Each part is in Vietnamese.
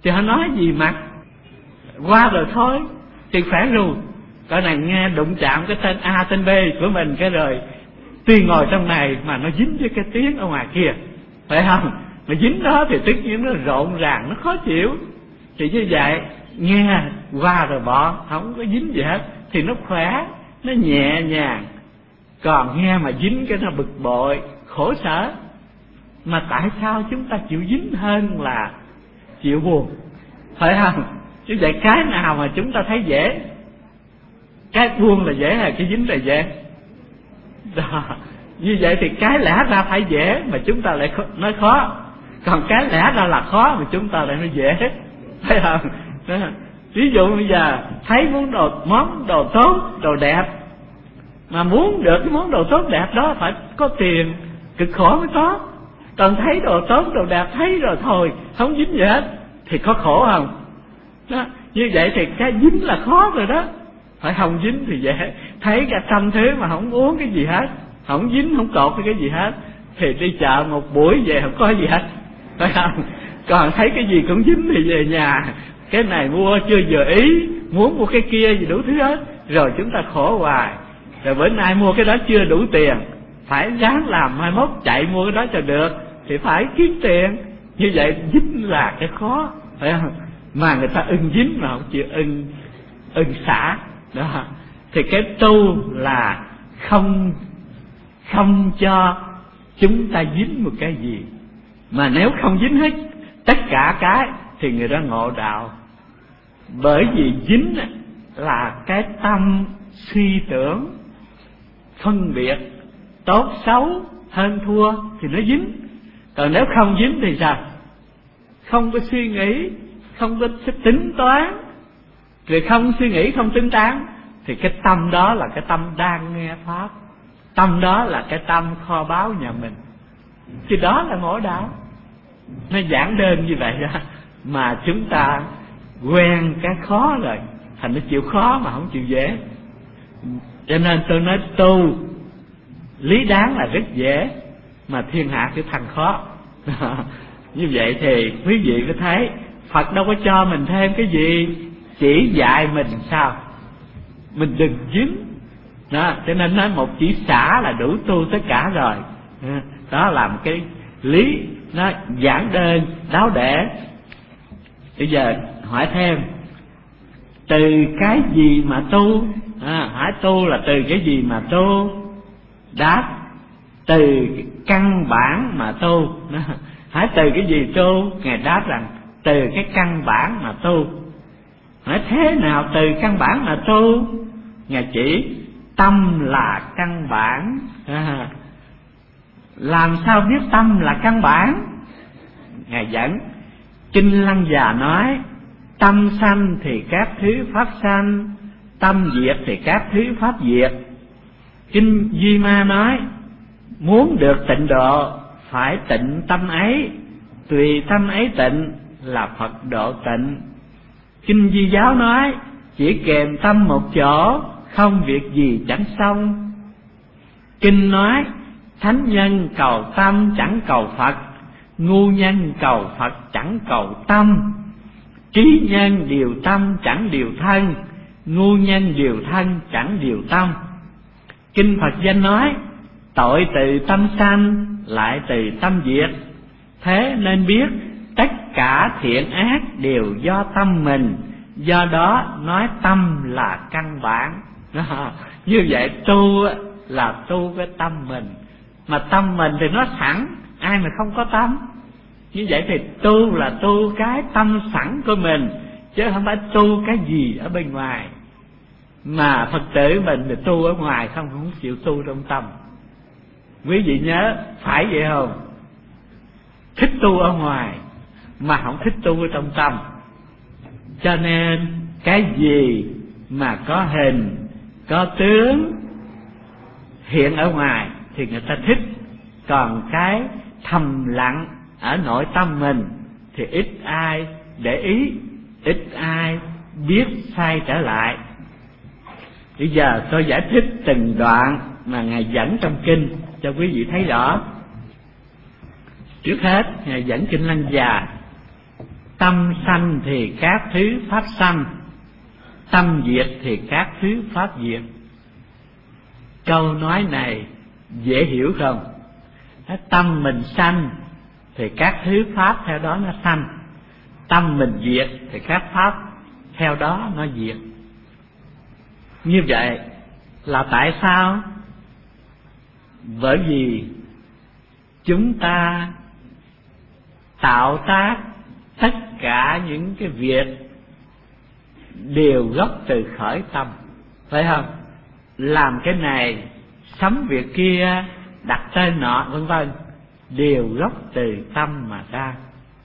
thì họ nói gì mặt qua rồi thôi, thì phải rồi. Cái này nghe đụng chạm cái tên A tên B của mình, cái rồi tuy ngồi trong này mà nó dính với cái tiếng ở ngoài kia, phải không? Mà dính đó thì tất nhiên nó rộn ràng, nó khó chịu. Thì như vậy nghe qua rồi bỏ, không có dính gì hết thì nó khỏe, nó nhẹ nhàng. Còn nghe mà dính cái nó bực bội, khổ sở. Mà tại sao chúng ta chịu dính hơn là chịu buồn, phải không? Chứ vậy cái nào mà chúng ta thấy dễ? Cái buông là dễ hay cái dính là dễ? Đó. Như vậy thì cái lẽ ra phải dễ mà chúng ta lại nói khó, còn cái lẽ ra là khó mà chúng ta lại nói dễ, phải không? Đó. Ví dụ bây giờ thấy muốn món đồ tốt, đồ đẹp, mà muốn được cái món đồ tốt đẹp đó phải có tiền, cực khổ mới có. Còn thấy đồ tốt, đồ đẹp, thấy rồi thôi, không dính gì hết thì có khổ không? Đó. Như vậy thì cái dính là khó rồi đó. Phải không dính thì dễ. Thấy cả trăm thứ mà không uống cái gì hết, không dính, không cột cái gì hết, thì đi chợ một buổi về không có gì hết, phải không? Còn thấy cái gì cũng dính thì về nhà, cái này mua chưa vừa ý, muốn mua cái kia gì đủ thứ hết, rồi chúng ta khổ hoài. Rồi bữa nay mua cái đó chưa đủ tiền, phải ráng làm mai mốt chạy mua cái đó cho được, thì phải kiếm tiền. Như vậy dính là cái khó, phải không? Mà người ta ưng dính mà không chịu ưng xả đó. Thì cái tu là không cho chúng ta dính một cái gì, mà nếu không dính hết tất cả cái thì người đó ngộ đạo. Bởi vì dính là cái tâm suy tưởng, phân biệt tốt xấu, hơn thua thì nó dính. Còn nếu không dính thì sao? Không có suy nghĩ, không có tính toán, rồi không suy nghĩ, không tính toán, thì cái tâm đó là cái tâm đang nghe pháp, tâm đó là cái tâm kho báu nhà mình. Thì đó là ngộ đạo. Nó giản đơn như vậy đó. Mà chúng ta quen cái khó rồi, thành nó chịu khó mà không chịu dễ. Cho nên tôi nói tu lý đáng là rất dễ, mà thiên hạ cái thằng khó. Như vậy thì quý vị có thấy Phật đâu có cho mình thêm cái gì, chỉ dạy mình sao mình đừng dính đó. Cho nên nói một chỉ xả là đủ tu tất cả rồi. Đó là một cái lý nó giản đơn đáo để. Bây giờ hỏi thêm, từ cái gì mà tu? Hỏi tu là từ cái gì mà tu? Đáp, từ căn bản mà tu. Hỏi từ cái gì tu? Ngài đáp rằng từ cái căn bản mà tu. Hỏi thế nào từ căn bản mà tu? Ngài chỉ tâm là căn bản. Làm sao biết tâm là căn bản? Ngài dẫn Kinh Lăng Già nói, tâm sanh thì các thứ pháp sanh, tâm diệt thì các thứ pháp diệt. Kinh Di Ma nói, muốn được tịnh độ phải tịnh tâm ấy, tùy tâm ấy tịnh là Phật độ tịnh. Kinh Di Giáo nói, chỉ kèm tâm một chỗ, không việc gì chẳng xong. Kinh nói, thánh nhân cầu tâm chẳng cầu Phật, ngu nhân cầu Phật chẳng cầu tâm. Trí nhân điều tâm chẳng điều thân, ngu nhân điều thân chẳng điều tâm. Kinh Phật Danh nói, tội từ tâm sanh, lại từ tâm diệt. Thế nên biết tất cả thiện ác đều do tâm mình, do đó nói tâm là căn bản. Như vậy tu là tu cái tâm mình, mà tâm mình thì nó sẵn, ai mà không có tâm. Như vậy thì tu là tu cái tâm sẵn của mình, chứ không phải tu cái gì ở bên ngoài. Mà Phật tử mình thì tu ở ngoài không chịu tu trong tâm. Quý vị nhớ phải vậy không? Thích tu ở ngoài mà không thích tu ở trong tâm. Cho nên cái gì mà có hình, có tướng hiện ở ngoài thì người ta thích, còn cái thầm lặng ở nội tâm mình thì ít ai để ý, ít ai biết sai trở lại. Bây giờ tôi giải thích từng đoạn mà Ngài dẫn trong kinh cho quý vị thấy rõ. Trước hết Ngài dẫn Kinh Lăng Già Tâm sanh thì các thứ pháp sanh, tâm diệt thì các thứ pháp diệt. Câu nói này dễ hiểu không? Tâm mình sanh thì các thứ pháp theo đó nó sanh, tâm mình diệt thì các pháp theo đó nó diệt. Như vậy là tại sao? Bởi vì chúng ta tạo tác tất cả những cái việc đều gốc từ khởi tâm, phải không? Làm cái này, sắm việc kia, đặt tên nọ vân vân, đều gốc từ tâm mà ra.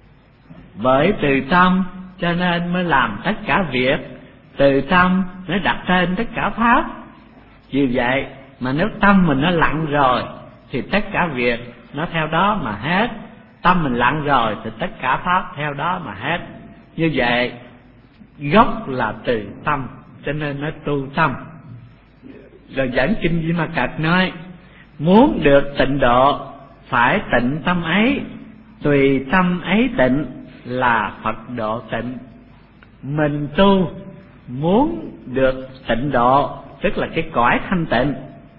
Bởi từ tâm cho nên mới làm tất cả việc, từ tâm mới đặt tên tất cả pháp. Vì vậy mà nếu tâm mình nó lặng rồi thì tất cả việc nó theo đó mà hết. Tâm mình lặng rồi thì tất cả pháp theo đó mà hết. Như vậy gốc là từ tâm, cho nên nó tu tâm. Rồi dẫn kinh Di Ma Cật nói: muốn được tịnh độ phải tịnh tâm ấy, tùy tâm ấy tịnh là Phật độ tịnh. Mình tu muốn được tịnh độ, tức là cái cõi thanh tịnh,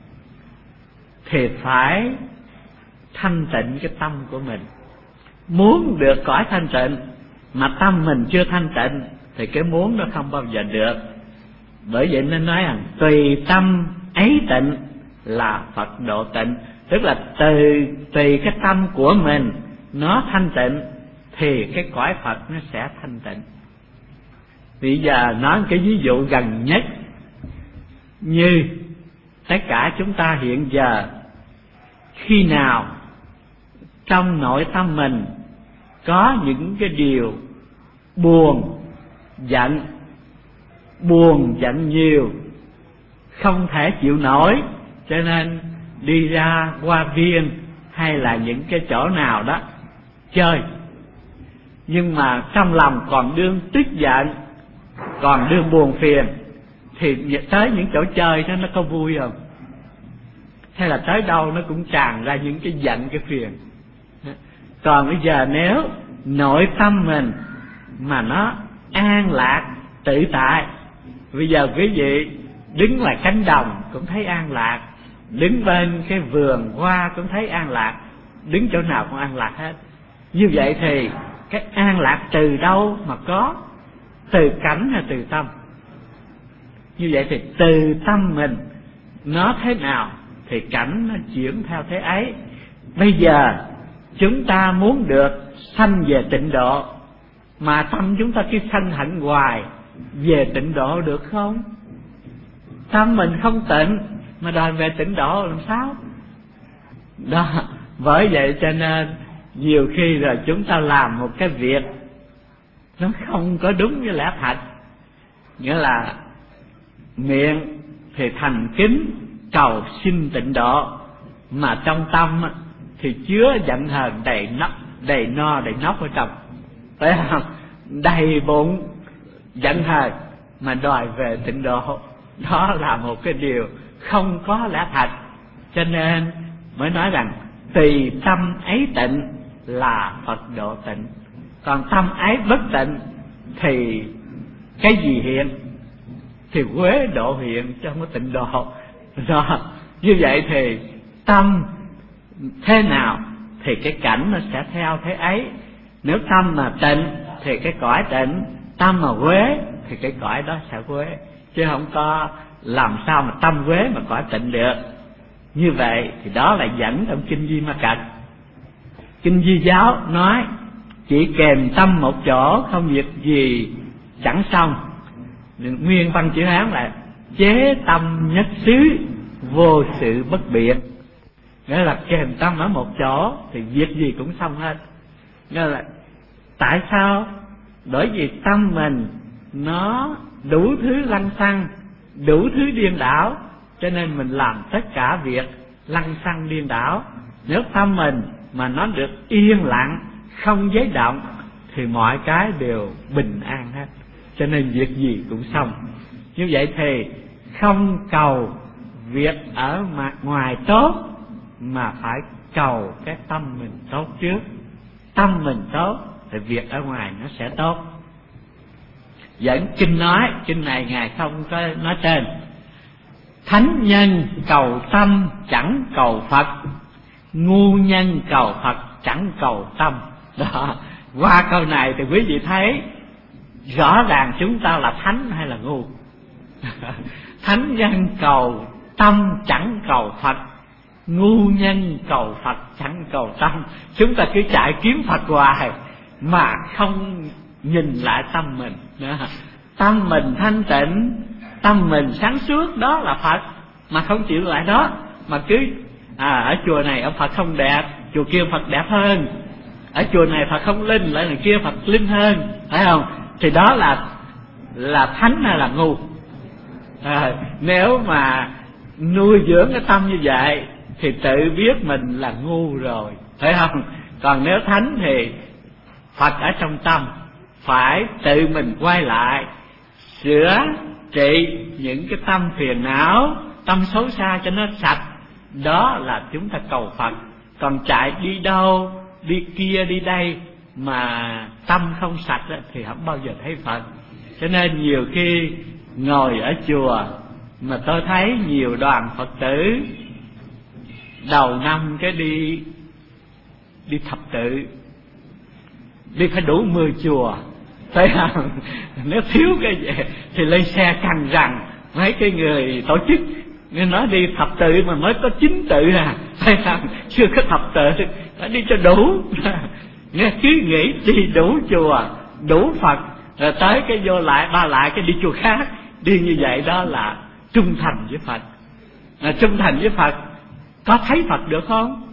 thì phải thanh tịnh cái tâm của mình. Muốn được cõi thanh tịnh mà tâm mình chưa thanh tịnh thì cái muốn nó không bao giờ được. Bởi vậy nên nói rằng tùy tâm ấy tịnh là Phật độ tịnh, tức là tùy cái tâm của mình nó thanh tịnh thì cái cõi Phật nó sẽ thanh tịnh. Bây giờ nói cái ví dụ gần nhất, như tất cả chúng ta hiện giờ, khi nào trong nội tâm mình có những cái điều buồn giận nhiều, không thể chịu nổi, cho nên đi ra hoa viên hay là những cái chỗ nào đó chơi, nhưng mà trong lòng còn đương tức giận, còn đương buồn phiền, thì tới những chỗ chơi đó nó có vui không? Hay là tới đâu nó cũng tràn ra những cái giận, cái phiền. Còn bây giờ nếu nội tâm mình mà nó an lạc tự tại, bây giờ quý vị đứng ngoài cánh đồng cũng thấy an lạc, đứng bên cái vườn hoa cũng thấy an lạc, đứng chỗ nào cũng an lạc hết. Như vậy thì cái an lạc từ đâu mà có? Từ cảnh hay từ tâm? Như vậy thì từ tâm mình nó thế nào thì cảnh nó chuyển theo thế ấy. Bây giờ chúng ta muốn được sanh về tịnh độ, mà tâm chúng ta cứ sanh hạnh hoài, về tịnh độ được không? Tâm mình không tịnh mà đòi về tịnh độ làm sao? Đó, bởi vậy cho nên nhiều khi rồi chúng ta làm một cái việc nó không có đúng với lẽ thật. Nghĩa là miệng thì thành kính cầu xin tịnh độ, mà trong tâm thì chứa giận hờn đầy no đầy nóc ở trong, phải không? Đầy bụng giận hờn mà đòi về tịnh độ, đó là một cái điều không có lẽ thật. Cho nên mới nói rằng tùy tâm ấy tịnh là Phật độ tịnh. Còn tâm ấy bất tịnh thì cái gì hiện? Thì quế độ hiện chứ không có tịnh độ. Rồi, như vậy thì tâm thế nào thì cái cảnh nó sẽ theo thế ấy. Nếu tâm mà tịnh thì cái cõi tịnh, tâm mà quế thì cái cõi đó sẽ quế, chứ không có làm sao mà tâm quế mà cõi tịnh được. Như vậy thì đó là dẫn trong kinh Di Ma Cật. Kinh Di Giáo nói chỉ kèm tâm một chỗ, không việc gì chẳng xong. Nguyên văn chữ Hán là chế tâm nhất xứ, vô sự bất biện. Nghĩa là kèm tâm ở một chỗ thì việc gì cũng xong hết. Nghĩa là tại sao? Bởi vì tâm mình nó đủ thứ lăng xăng, đủ thứ điên đảo, cho nên mình làm tất cả việc lăng xăng điên đảo. Nếu tâm mình mà nó được yên lặng, không giấy động, thì mọi cái đều bình an hết, cho nên việc gì cũng xong. Như vậy thì không cầu việc ở mặt ngoài tốt, mà phải cầu cái tâm mình tốt trước. Tâm mình tốt thì việc ở ngoài nó sẽ tốt. Dẫn kinh nói, kinh này Ngài không có nói trên: thánh nhân cầu tâm chẳng cầu Phật, ngu nhân cầu Phật chẳng cầu tâm. Đó, qua câu này thì quý vị thấy rõ ràng chúng ta là thánh hay là ngu. Thánh nhân cầu tâm chẳng cầu Phật, ngu nhân cầu Phật chẳng cầu tâm. Chúng ta cứ chạy kiếm Phật hoài mà không nhìn lại tâm mình. Tâm mình thanh tịnh, tâm mình sáng suốt, đó là Phật. Mà không chịu lại đó, mà cứ ở chùa này ông Phật không đẹp, chùa kia Phật đẹp hơn, ở chùa này Phật không linh, lại là kia Phật linh hơn, phải không? Thì đó là thánh hay là ngu? Nếu mà nuôi dưỡng cái tâm như vậy thì tự biết mình là ngu rồi, phải không? Còn nếu thánh thì Phật ở trong tâm, phải tự mình quay lại sửa trị những cái tâm phiền não, tâm xấu xa cho nó sạch. Đó là chúng ta cầu Phật. Còn chạy đi đâu, đi kia đi đây mà tâm không sạch thì không bao giờ thấy Phật. Cho nên nhiều khi ngồi ở chùa mà tôi thấy nhiều đoàn Phật tử đầu năm cái đi thập tự, đi phải đủ 10 chùa, phải không? Nếu thiếu cái gì thì lên xe cằn rằng mấy cái người tổ chức nên nói đi thập tự mà mới có 9 tự phải không? Chưa có thập tự, phải đi cho đủ. Nghe cứ nghĩ đi đủ chùa, đủ Phật, rồi tới cái vô lại ba lại cái đi chùa khác. Đi như vậy đó là trung thành với Phật. Trung thành với Phật có thấy Phật được không?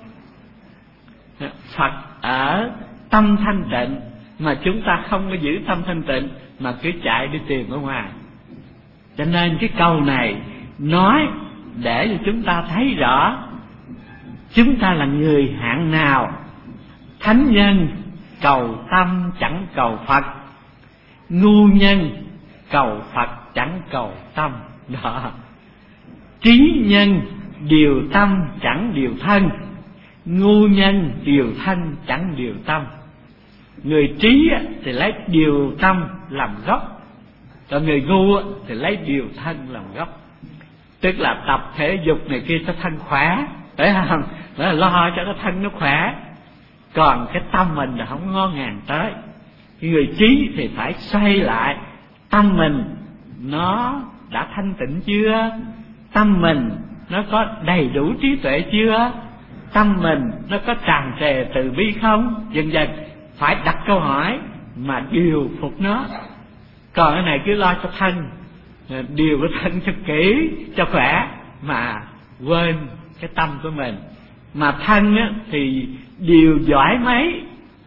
Phật ở tâm thanh tịnh, mà chúng ta không có giữ tâm thanh tịnh mà cứ chạy đi tìm ở ngoài. Cho nên cái câu này nói để cho chúng ta thấy rõ chúng ta là người hạng nào. Thánh nhân cầu tâm chẳng cầu Phật, ngu nhân cầu Phật chẳng cầu tâm. Đó. Trí nhân điều tâm chẳng điều thân, ngu nhân điều thân chẳng điều tâm. Người trí thì lấy điều tâm làm gốc, còn người ngu thì lấy điều thân làm gốc. Tức là tập thể dục này kia cho thân khỏe, phải không? Đó là lo cho cái thân nó khỏe. Còn cái tâm mình là không ngon ngàn tới. Người trí thì phải xoay lại tâm mình nó đã thanh tịnh chưa, tâm mình nó có đầy đủ trí tuệ chưa, tâm mình nó có tràn trề từ bi không, dần dần phải đặt câu hỏi mà điều phục nó. Còn cái này cứ lo cho thân, điều cái thân cho kỹ cho khỏe mà quên cái tâm của mình. Mà thân thì điều giỏi mấy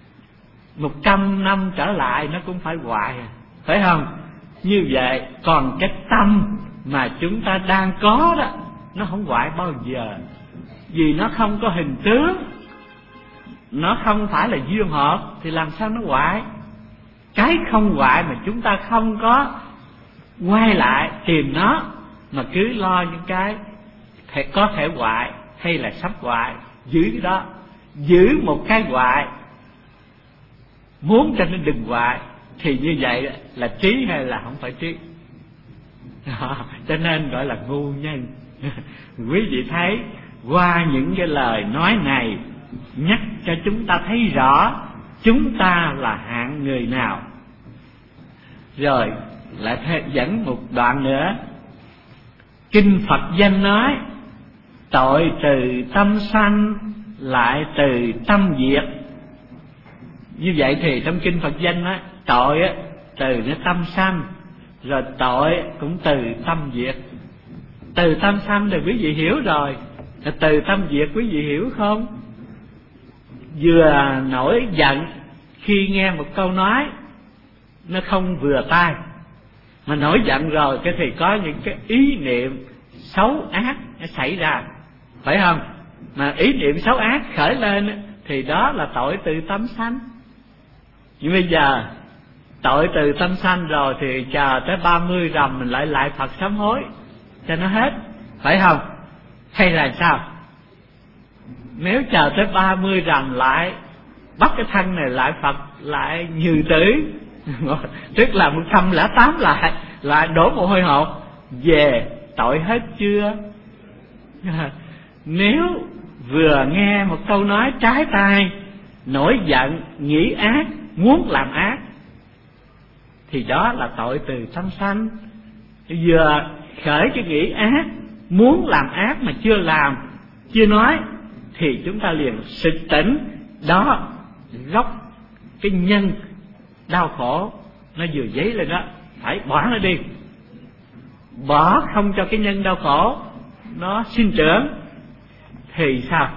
100 năm trở lại nó cũng phải hoại, phải không? Như vậy còn cái tâm mà chúng ta đang có đó, nó không hoại bao giờ, vì nó không có hình tướng, nó không phải là duyên hợp, thì làm sao nó hoại? Cái không hoại mà chúng ta không có quay lại tìm nó, mà cứ lo những cái có thể hoại hay là sắp hoại, giữ cái đó. Giữ một cái hoại, muốn cho nó đừng hoại, thì như vậy là trí hay là không phải trí? Cho nên gọi là ngu nhân. Quý vị thấy qua những cái lời nói này nhắc cho chúng ta thấy rõ chúng ta là hạng người nào. Rồi lại dẫn một đoạn nữa. Kinh Phật danh nói: tội từ tâm sanh, lại từ tâm diệt. Như vậy thì trong kinh Phật danh nói tội từ nó tâm sanh, rồi tội cũng từ tâm diệt. Từ tâm sanh thì quý vị hiểu rồi, từ tâm diệt quý vị hiểu không? Vừa nổi giận khi nghe một câu nói nó không vừa tai, mà nổi giận rồi cái thì có những cái ý niệm xấu ác nó xảy ra, phải không? Mà ý niệm xấu ác khởi lên thì đó là tội từ tâm sanh. Nhưng bây giờ tội từ tâm sanh rồi thì chờ tới 30 rằm mình lại Phật sám hối cho nó hết, phải không? Hay là sao? Nếu chờ tới 30 rằm lại bắt cái thân này lại Phật lại nhừ tử tức là 108 lại đổ mồ hôi hột về. Tội hết chưa? Nếu vừa nghe một câu nói trái tai, nổi giận, nghĩ ác, muốn làm ác, thì đó là tội từ tâm sanh. Vừa khởi cái nghĩ ác, muốn làm ác mà chưa làm, chưa nói, thì chúng ta liền sực tỉnh. Đó gốc cái nhân đau khổ nó vừa dấy lên đó, phải bỏ nó đi. Bỏ không cho cái nhân đau khổ nó sinh trưởng thì sao?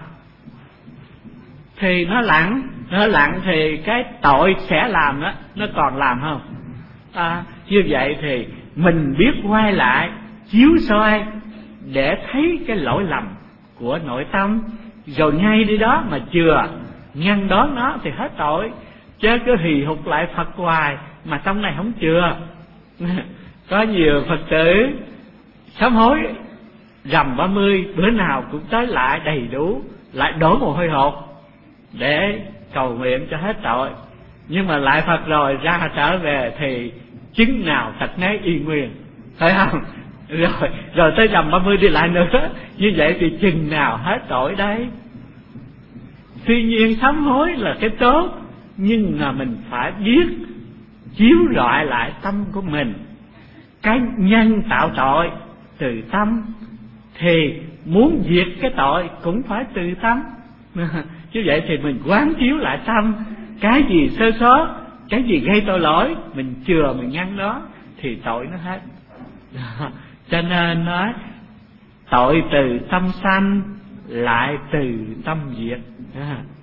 Thì nó lặng thì cái tội sẽ làm đó nó còn làm không? Như vậy thì mình biết quay lại chiếu soi để thấy cái lỗi lầm của nội tâm, rồi ngay đi đó mà chừa ngăn đón nó thì hết tội. Chứ cứ hì hục lại Phật hoài mà trong này không chừa. Có nhiều Phật tử sám hối rằm 30 bữa nào cũng tới lại đầy đủ, lại đổ mồ hôi hột để cầu nguyện cho hết tội. Nhưng mà lại Phật rồi ra trở về thì chứng nào tật nấy y nguyên, phải không? Rồi tới rằm 30 đi lại nữa, như vậy thì chừng nào hết tội đấy. Tuy nhiên sám hối là cái tốt, nhưng mà mình phải biết chiếu rọi lại tâm của mình. Cái nhân tạo tội từ tâm, thì muốn diệt cái tội cũng phải từ tâm. Như vậy thì mình quán chiếu lại tâm, cái gì sơ sót, cái gì gây tội lỗi, mình chừa mình ngăn đó thì tội nó hết. Cho nên nói tội từ tâm sanh, lại từ tâm diệt.